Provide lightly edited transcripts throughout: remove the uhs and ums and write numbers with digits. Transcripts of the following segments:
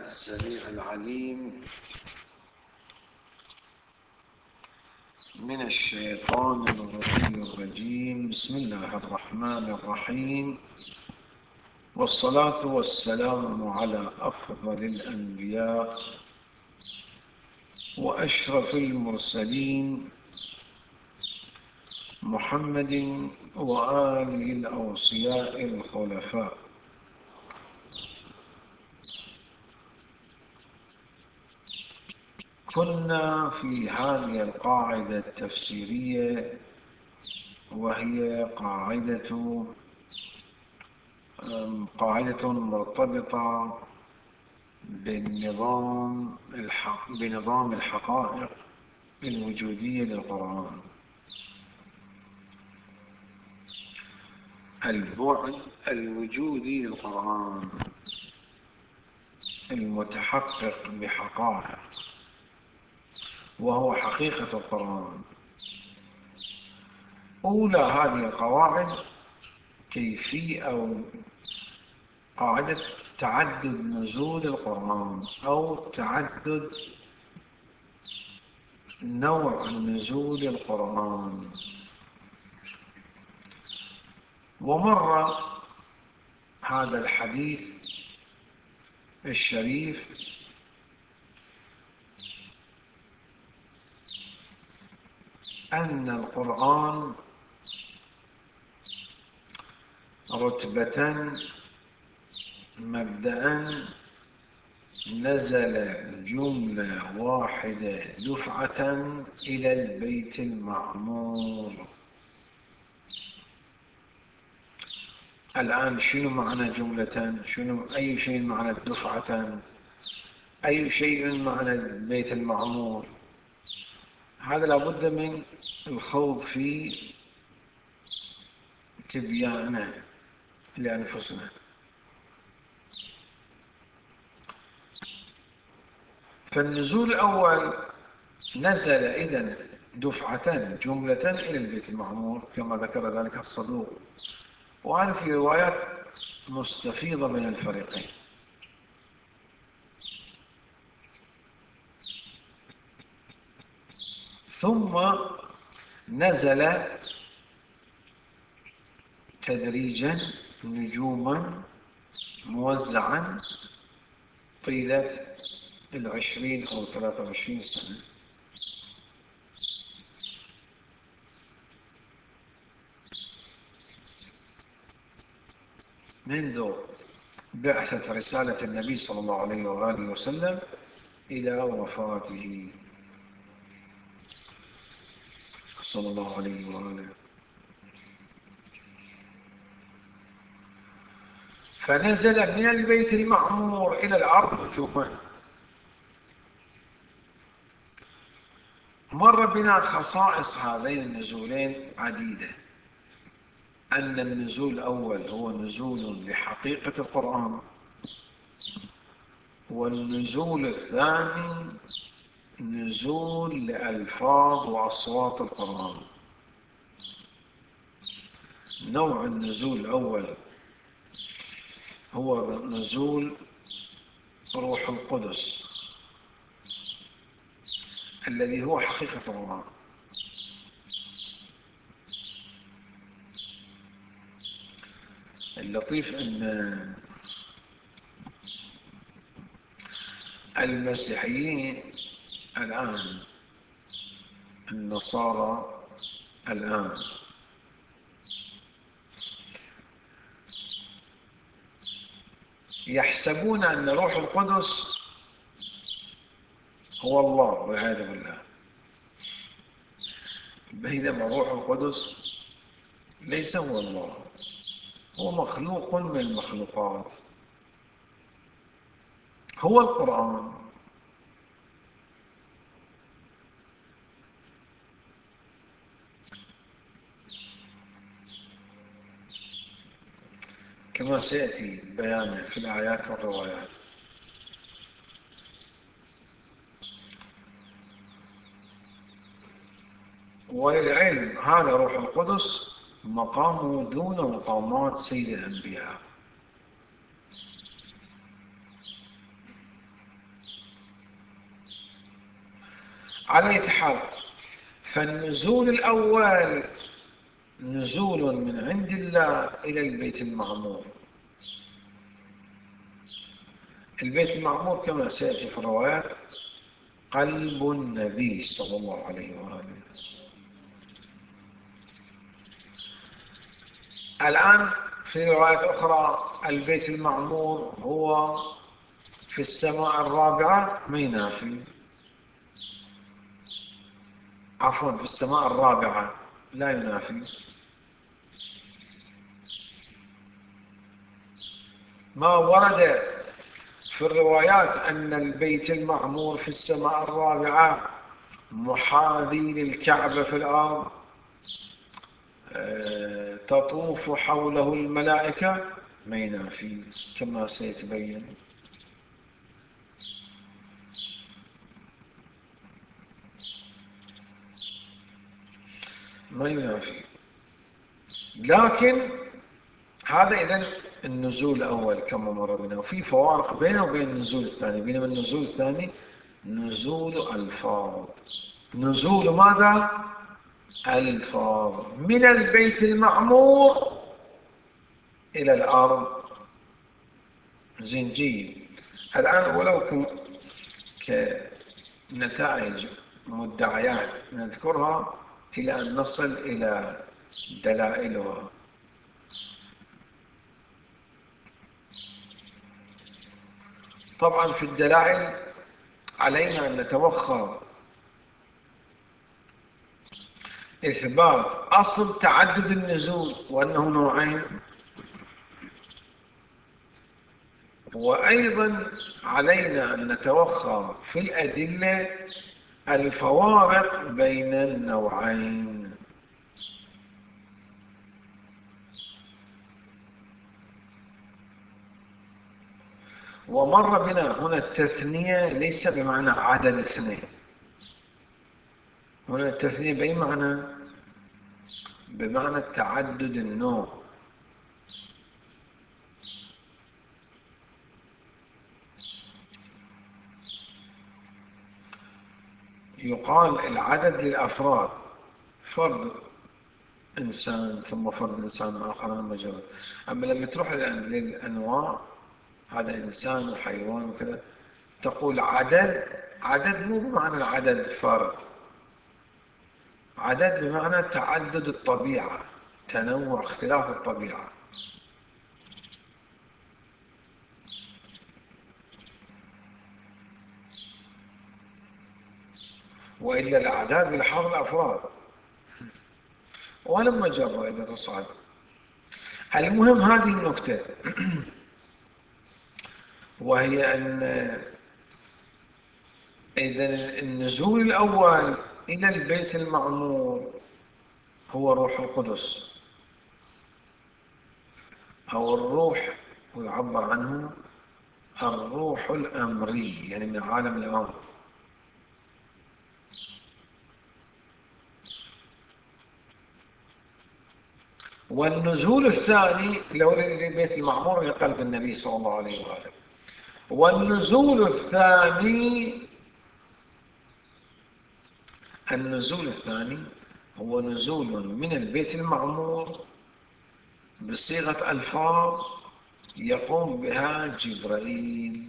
السميع العليم من الشيطان الرجيم. بسم الله الرحمن الرحيم، والصلاة والسلام على أفضل الأنبياء وأشرف المرسلين محمد وآله الأوصياء الخلفاء. كنا في هذه القاعدة التفسيرية، وهي قاعدة مرتبطة بنظام الحقائق الوجودية للقرآن، البعد الوجودي للقرآن المتحقق بحقائق، وهو حقيقة القرآن. أولى هذه القواعد قاعدة تعدد نزول القرآن، أو تعدد نوع نزول القرآن. ومر هذا الحديث الشريف أن القرآن رتبة مبدأ نزل جملة واحدة دفعة إلى البيت المعمور. الآن شنو معنى جملة؟ أي شيء معنى دفعة؟ أي شيء معنى البيت المعمور؟ هذا لابد من الخوض في تبيانه لأنفسنا. فالنزول الأول نزل إذن دفعة جملة إلى البيت المعمور كما ذكر ذلك الصدوق، وهذا في روايات مستفيضة من الفريقين. ثم نزل تدريجا نجوما موزعا طيلة 20 أو 23 سنة، منذ بعثة رسالة النبي صلى الله عليه وآله وسلم إلى وفاته صلى الله عليه وآله. فنزل من البيت المعمور إلى الأرض. شوفوا، مر بنا خصائص هذين النزولين عديدة. أن النزول الأول هو نزول لحقيقة القرآن، والنزول الثاني نزول لألفاظ وأصوات القرآن. نوع النزول الأول هو نزول روح القدس الذي هو حقيقة القرآن. اللطيف أن المسيحيين الآن، النصارى الآن، يحسبون أن روح القدس هو الله والعياذ بالله، بينما روح القدس ليس هو الله، هو مخلوق من المخلوقات، هو القرآن. كما سيأتي بيانه في الآيات والروايات. وللعلم هذا روح القدس مقامه دون مقامات سيد الأنبياء. على أي حال، فالنزول الأول نزول من عند الله إلى البيت المعمور. البيت المعمور كما سيأتي في الروايات قلب النبي صلى الله عليه وآله. الآن في روايات أخرى البيت المعمور هو في السماء الرابعة، ما ينافي، عفوا في السماء الرابعة لا ينافي. ما ورد في الروايات أن البيت المعمور في السماء الرابعة محاذي للكعبة في الأرض، تطوف حوله الملائكة، ما ينافي كما سيتبين. ما ينافي، لكن هذا إذن النزول الأول كما مر بنا، وفي فوارق بينه وبين النزول الثاني. بينما النزول الثاني نزول ألفاظ. نزول ماذا؟ ألفاظ من البيت المعمور إلى الأرض. زنجي الآن ولو كنتائج مدعيات نذكرها إلى أن نصل إلى دلائلها. طبعا في الدلائل علينا أن نتوخى إثبات أصل تعدد النزول وأنه نوعين، وأيضا علينا أن نتوخى في الأدلة الفوارق بين النوعين. ومر بنا هنا التثنية ليس بمعنى عدد اثنين، هنا التثنية بأي معنى؟ بمعنى تعدد النوع. يقال العدد للأفراد، فرد إنسان ثم فرد إنسان آخر مجرد. أما لما تروح للأنواع، هذا إنسان وحيوان وكذا، تقول عدد. عدد مو بمعنى العدد فرد، عدد بمعنى تعدد الطبيعة، تنوع اختلاف الطبيعة. وإلا الأعداد بلحاظ الأفراد ولما جرى إذا تصعد. المهم هذه النكتة وهي أن إذا النزول الأول إلى البيت المعمور هو روح القدس، أو الروح، ويعبر عنه الروح الأمري، يعني من عالم الأمر. والنزول الثاني لو للبيت المعمور إلى قلب النبي صلى الله عليه وآله. والنزول الثاني هو نزول من البيت المعمور بصيغة ألفاظ يقوم بها جبرائيل.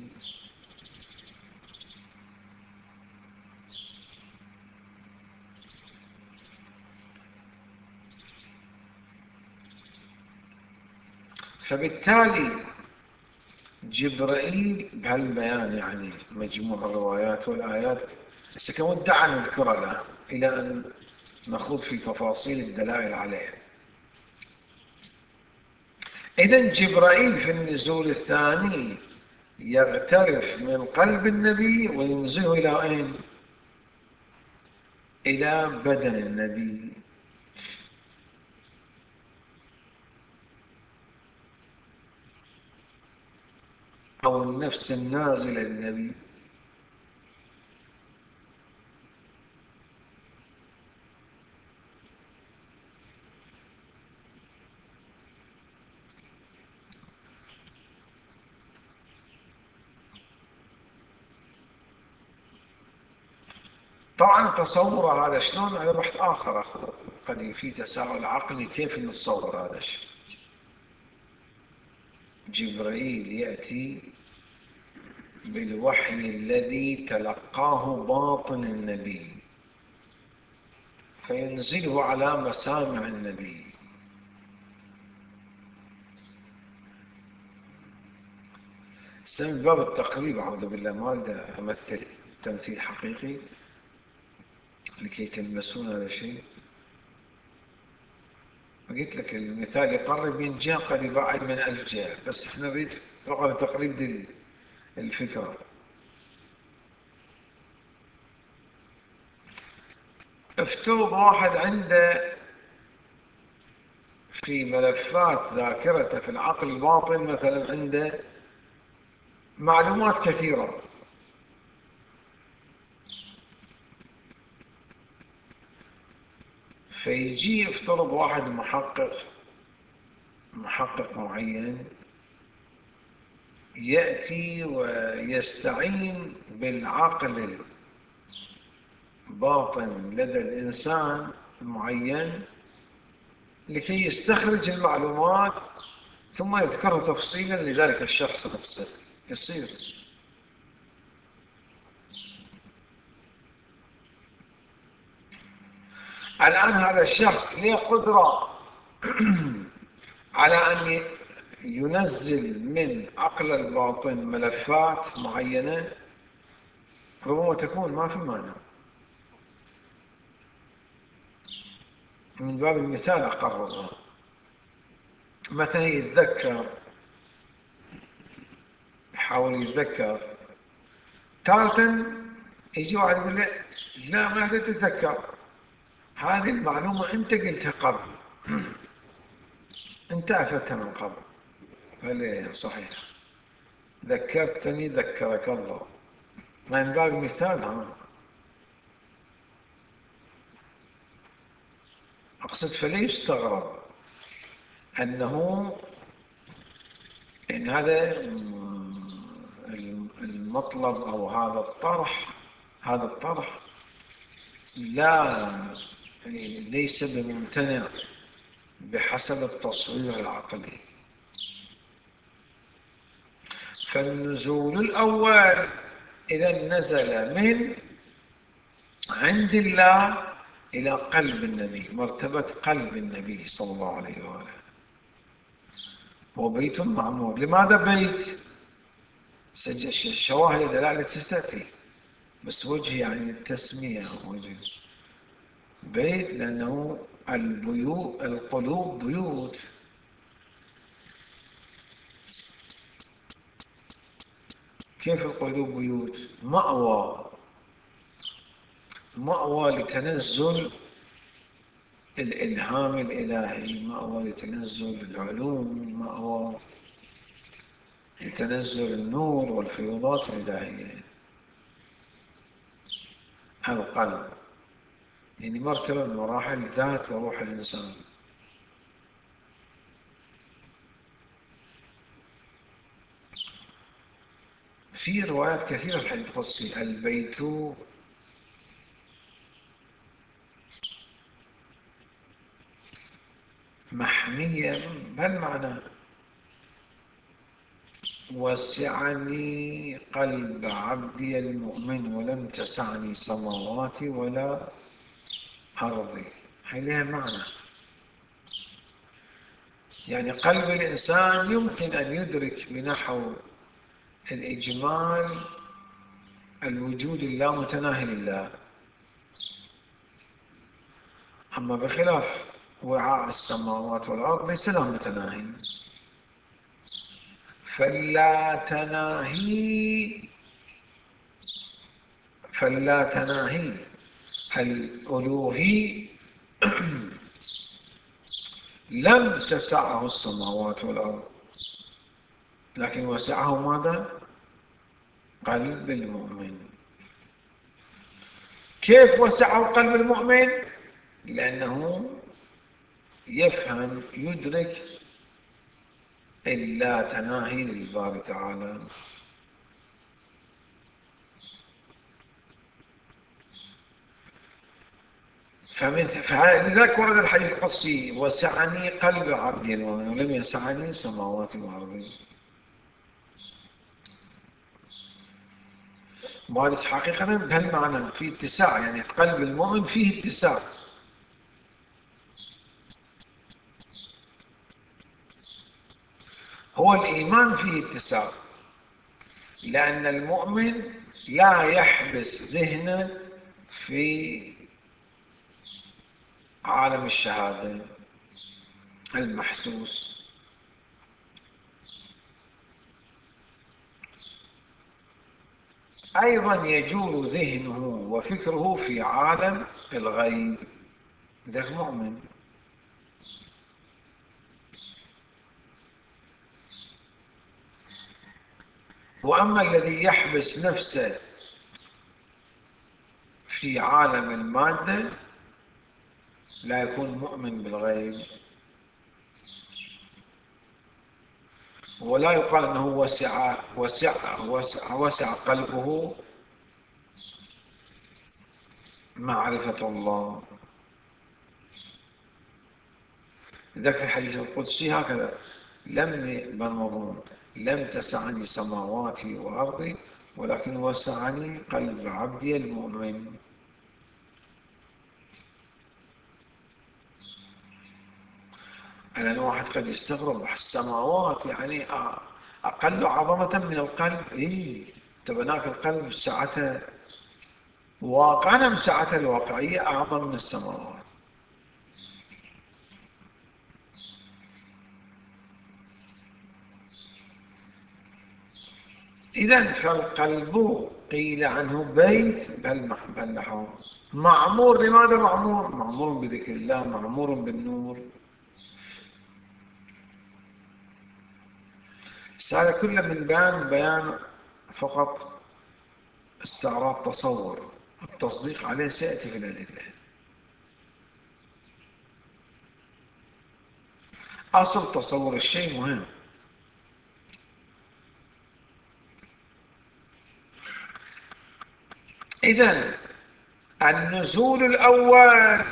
فبالتالي جبرائيل بهالبيان، يعني مجموع الروايات والآيات كمدعى نذكرها الآن إلى أن نخوض في تفاصيل الدلائل عليها. إذن جبرائيل في النزول الثاني يغترف من قلب النبي وينزله إلى أين؟ إلى بدن النبي. أو النفس النازلة للنبي. طبعا تصور هذا شلون هذا بحث آخر، قد في تساؤل عقلي كيف نتصور هذا الشيء. جبريل يأتي بالوحي الذي تلقاه باطن النبي فينزله على مسامع النبي. من باب التقريب، أعوذ بالله، ما أريد أمثل تمثيل حقيقي لكي تلمسون هذا الشيء. قلت لك المثال يقرب من جهة قد يبعد من 1000 جهة، بس احنا نريد فقط تقريب دي الفكرة. افترض واحد عنده في ملفات ذاكرته في العقل الباطن مثلا عنده معلومات كثيرة، فيجي يفترض واحد محقق معين يأتي ويستعين بالعقل الباطن لدى الإنسان المعين لكي يستخرج المعلومات ثم يذكرها تفصيلا لذلك الشخص نفسه. يصير الآن هذا الشخص له قدرة على أن ينزل من عقل الباطن ملفات معينة، ربما تكون ما في معنى. من باب المثال أقررها. مثلا يتذكر، يحاول يتذكر، تارة يجي واحد يقول له لا ما تتذكر، هذه المعلومة أنت قلتها قبل، أنت أفدتها من قبل. قال صحيح، ذكرتني ذكرك الله. من باب المثال أقصد فلا يستغرب أنه إن هذا المطلب أو هذا الطرح ليس بممتنع بحسب التصوير العقلي. فالنزول الأول إذا نزل من عند الله إلى قلب النبي، مرتبة قلب النبي صلى الله عليه وآله. هو بيت معمور. لماذا بيت؟ الشواهد دلالة تستأتي، بس وجه يعني التسمية وجه بيت، لأنه القلوب بيوت. كيف القلوب بيوت؟ مأوى لتنزل الإلهام الإلهي، مأوى لتنزل العلوم، مأوى لتنزل النور والفيوضات الإلهية. القلب يعني مرتبة من مراحل ذات وروح الإنسان. في روايات كثيرة في الحديث القدسي البيت محمية، ما المعنى؟ وسعني قلب عبدي المؤمن ولم تسعني سماواتي ولا أرضي. هي لها معنى، يعني قلب الإنسان يمكن أن يدرك بنحو الإجمال الوجود اللامتناهي لله، أما بخلاف وعاء السماوات والأرض ليس له متناهي. فلا تناهي الألوهي لم تسعه السماوات والأرض، لكن وسعه ماذا؟ قلب المؤمن. كيف وسعه قلب المؤمن؟ لأنه يفهم يدرك اللا تناهي للباري تعالى. فلذلك ورد الحديث القدسي: وسعني قلب عبدي المؤمن ولم يسعني سماوات وأرض. وهذا حقيقة بهالمعنى في اتساع، يعني قلب المؤمن فيه اتساع. هو الإيمان فيه اتساع، لأن المؤمن لا يحبس ذهنه في عالم الشهادة المحسوس، أيضا يجول ذهنه وفكره في عالم الغيب. ذاك مؤمن. وأما الذي يحبس نفسه في عالم المادة لا يكون مؤمن بالغيب، ولا يقال أنه وسع قلبه معرفة الله. ذاك في الحديث القدسي هكذا: لم تسعني سماواتي وأرضي ولكن وسعني قلب عبدي المؤمن. أنا واحد قد يستغرب: السماوات يعني أقل عظمة من القلب. إيه، تبناك القلب ساعتها واقعنا، ساعتها الواقعية أعظم من السماوات. إذن فالقلب قيل عنه بيت بل معمور. لماذا معمور؟ معمور بذكر الله، معمور بالنور. هذا كله من بيان فقط استعراض تصور، التصديق عليه سيأتي في الأدلة. أصل تصور الشيء مهم. إذن النزول الأول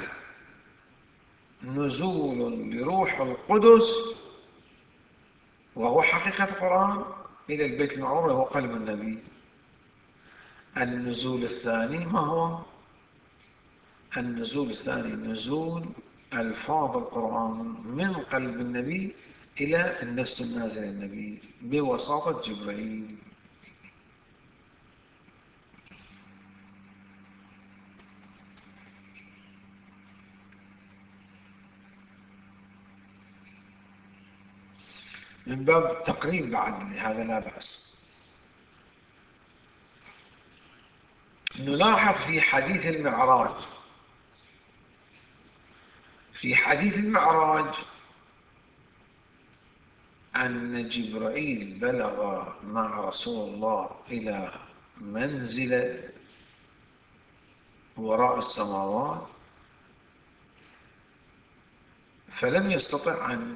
نزول لروح القدس، وهو حقيقة القرآن، إلى البيت المعمور وهو قلب النبي. النزول الثاني ما هو؟ النزول الثاني نزول ألفاظ القرآن من قلب النبي إلى النفس النازل النبي بواسطة جبريل. من باب التقريب بعد هذا لا بأس. نلاحظ في حديث المعراج أن جبرائيل بلغ مع رسول الله إلى منزل وراء السماوات، فلم يستطع أن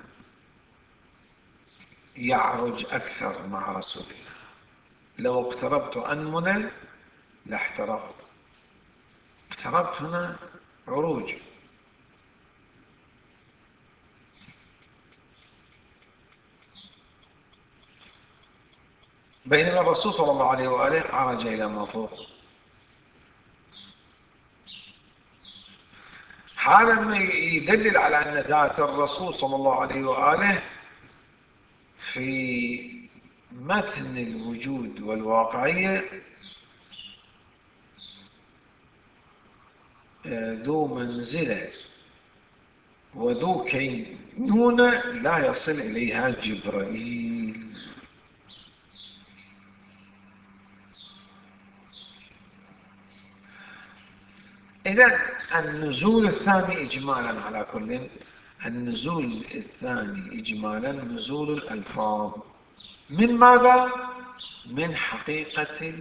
يعرج أكثر مع رسول الله. لو اقتربت أنملة لاحترقت. اقتربت هنا عروج. بينما الرسول صلى الله عليه وآله عرج إلى ما فوق. هذا ما يدلل على أن ذات الرسول صلى الله عليه وآله في متن الوجود والواقعية ذو منزلة وذو كينونة لا يصل إليها جبرائيل. إذن النزول الثاني إجمالا، على كل، النزول الثاني إجمالا نزول الألفاظ. من ماذا؟ من حقيقة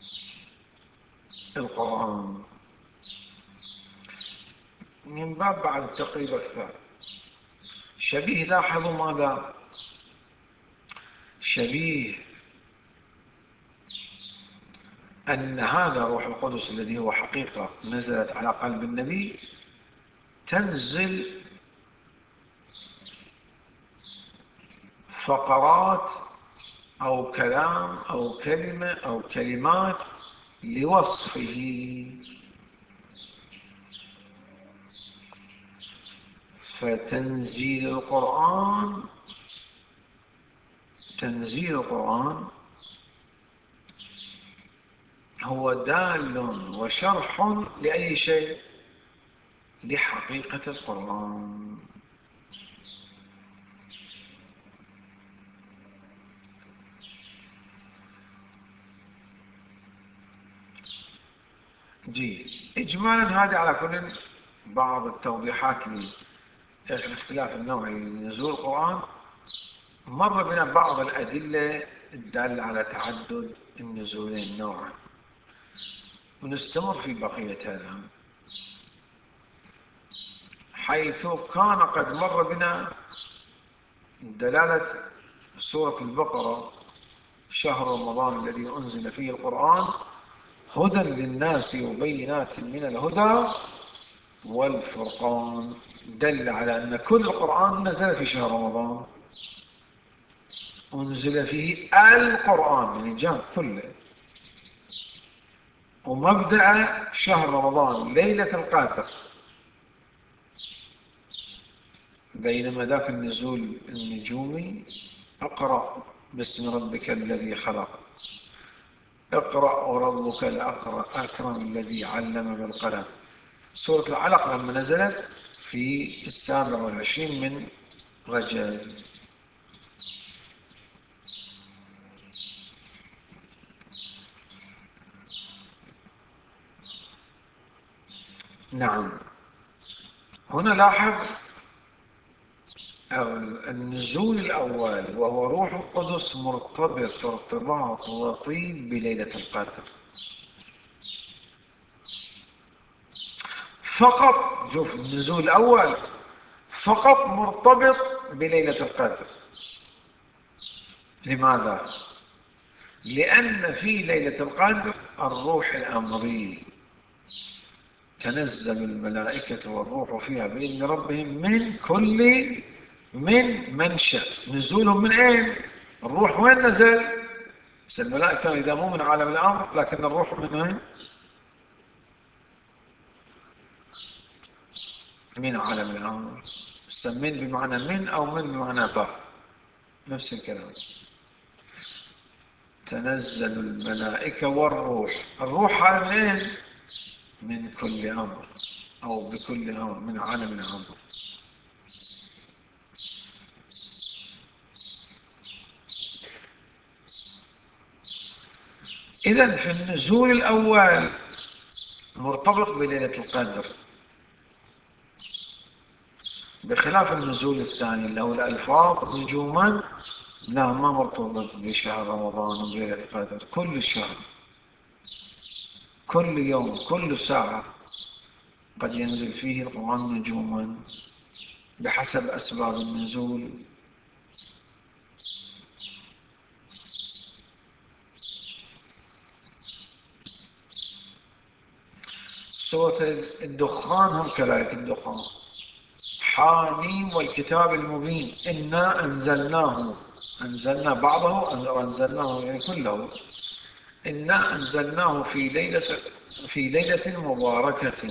القرآن. من باب بعد التقريب أكثر. شبيه، لاحظوا ماذا؟ شبيه أن هذا روح القدس الذي هو حقيقة نزلت على قلب النبي تنزل فقرات أو كلام أو كلمة أو كلمات لوصفه، فتنزيل القرآن هو دال وشرح لأي شيء؟ لحقيقة القرآن. إجمالا هذه على كل بعض التوضيحات للاختلاف النوعي لنزول القرآن. مر بنا بعض الأدلة الدالة على تعدد النزولين نوعا، ونستمر في بقية هذا، حيث كان قد مر بنا دلالة سورة البقرة: شهر رمضان الذي أنزل فيه القرآن هدى للناس وبينات من الهدى والفرقان، دل على أن كل القرآن نزل في شهر رمضان، أنزل فيه القرآن يعني جاء كله، ومبدأ شهر رمضان ليلة القدر، بينما ذاك النزول النجومي: اقرأ باسم ربك الذي خلق، اقرأ وربك الأكرم الذي علم بالقلم. سورة العلق لما نزلت في 27 من رجب. نعم، هنا لاحظ النزول الأول وهو روح القدس مرتبط ارتباط وطيد بليلة القدر فقط. شوف، النزول الأول فقط مرتبط بليلة القدر. لماذا؟ لأن في ليلة القدر الروح الأمري، تنزل الملائكة والروح فيها بإذن ربهم من منشأ. نزولهم من أين؟ الروح وين نزل؟ بس الملائكة إذا مو من عالم الأمر، لكن الروح من وين؟ من عالم الأمر. من بمعنى من، أو من بمعنى با، نفس الكلام. تنزل الملائكة والروح، الروح هذا من أين؟ من كل أمر، أو بكل أمر، من عالم الأمر. إذن في النزول الأول مرتبط بليلة القدر، بخلاف النزول الثاني اللي هو الألفاظ نجوما، لا، ما مرتبط بشهر رمضان وبليلة القدر. كل شهر، كل يوم، كل ساعة قد ينزل فيه القرآن نجوما بحسب أسباب النزول. سورة الدخان هم كذلك، الدخان: حاميم والكتاب المبين إنا أنزلنا بعضه وأنزلناه يعني كله. إنا أنزلناه في ليلة مباركة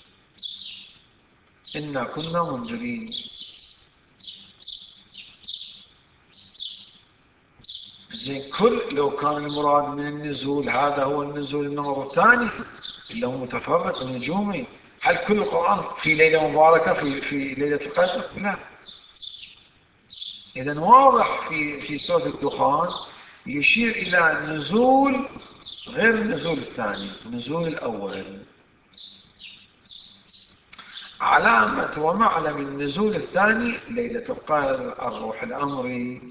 إنا كنا منذرين. زين، لو كان المراد من النزول هذا هو النزول النمط الثاني اللي هو متفرق نجومي، هل كل القرآن في ليلة مباركة في ليلة القدر؟ لا. إذن واضح في سورة الدخان يشير إلى نزول غير النزول الثاني، النزول الأول. علامة ومعلم النزول الثاني ليلة القدر، الروح الأمري.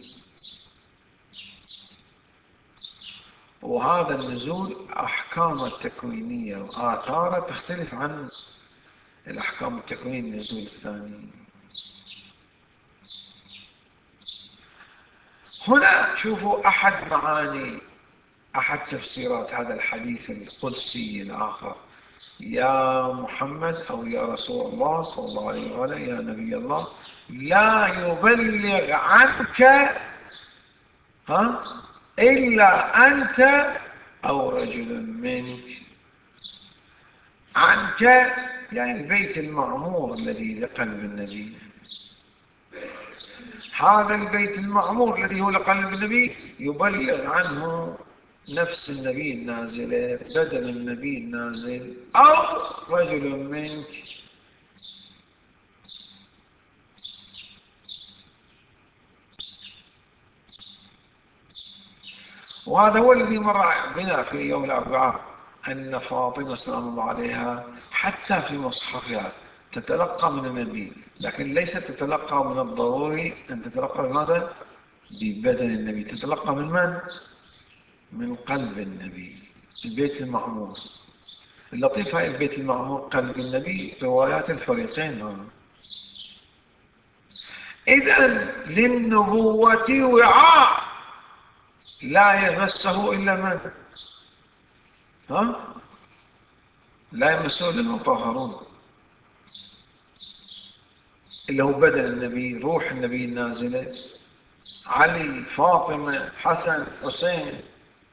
وهذا النزول أحكام التكوينية وآثاره تختلف عن الأحكام التكوين النزول الثاني. هنا شوفوا أحد تفسيرات هذا الحديث القدسي الآخر: يا محمد أو يا رسول الله صلى الله عليه وآله، يا نبي الله، لا يبلغ عنك إلا أنت أو رجل منك. عنك يعني البيت المعمور الذي لقلب النبي. هذا البيت المعمور الذي هو لقلب النبي يبلغ عنه نفس النبي النازلة، بدن النبي النازل، أو رجل منك. وهذا هو الذي مر بنا في يوم الأربعاء، أن فاطمة سلام الله عليها حتى في مصحفها تتلقى من النبي، لكن ليست تتلقى من الضروري أن تتلقى بماذا؟ ببدن النبي. تتلقى من من؟ من قلب النبي، البيت المعمور. اللطيف هاي البيت المعمور قلب النبي روايات الفريقين. إذن للنبوة وعاء لا يمسه إلا من؟ لا يمسه إلا المطهرون، اللي هو بدن النبي، روح النبي النازلة، علي، فاطمة، حسن، حسين.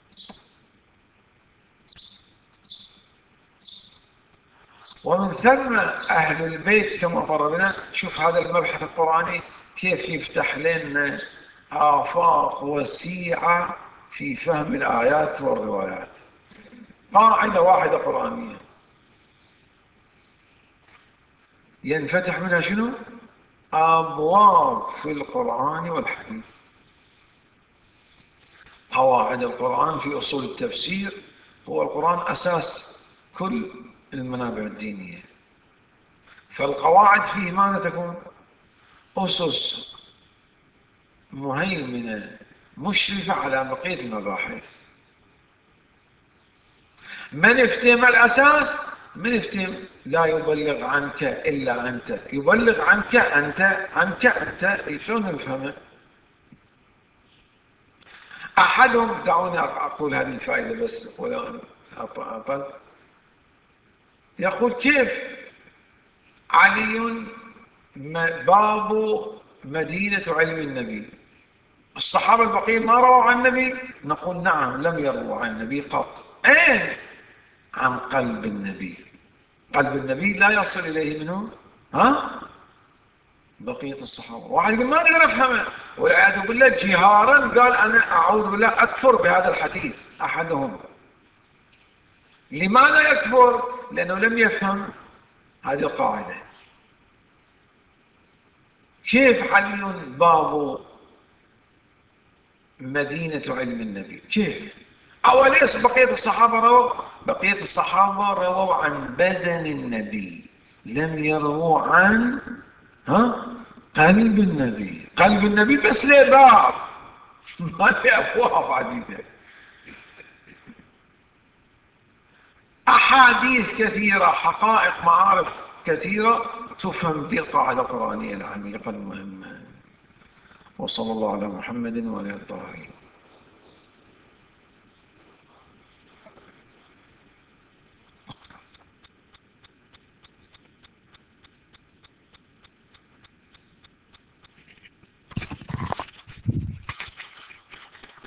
ومن ثم أهل البيت كما مر بنا. شوف هذا المبحث القرآني كيف يفتح لنا آفاق وسيعة في فهم الآيات والروايات. قاعدة واحدة قرآنية ينفتح منها شنو؟ أبواب في القرآن والحديث. قواعد القرآن في أصول التفسير. هو القرآن أساس كل المنابع الدينية، فالقواعد فيه ماذا تكون؟ أسس مهيمنة مشرفة على بقية المباحث. من افتهم الأساس، من افتهم لا يبلغ عنك إلا أنت، يبلغ عنك أنت، عنك أنت، شلون نفهمه؟ أحدهم، دعوني أقول هذه الفائدة بس ولا أطل. يقول كيف علي باب مدينة علم النبي، الصحابة البقية ما رووا عن النبي؟ نقول نعم، لم يروا عن النبي قط. أين؟ عن قلب النبي. قلب النبي لا يصل إليه منه بقية الصحابة. واحد يقول ما نقدر أفهمه، والعياذ بالله جهارا قال أنا أعوذ بالله أكفر بهذا الحديث أحدهم. لماذا يكفر؟ لأنه لم يفهم هذه القاعدة. كيف علي باب مدينة علم النبي؟ كيف؟ أوليس بقية الصحابة رووا؟ بقية الصحابة رووا عن بدن النبي، لم يروا عن قلب النبي. قلب النبي بس له باب، ما له أبواب عديدة. أحاديث كثيرة، حقائق، معارف كثيرة تفهم بالقاعدة القرآنية العميقة المهمة. وصلى الله على محمد وعلى آله الطاهرين.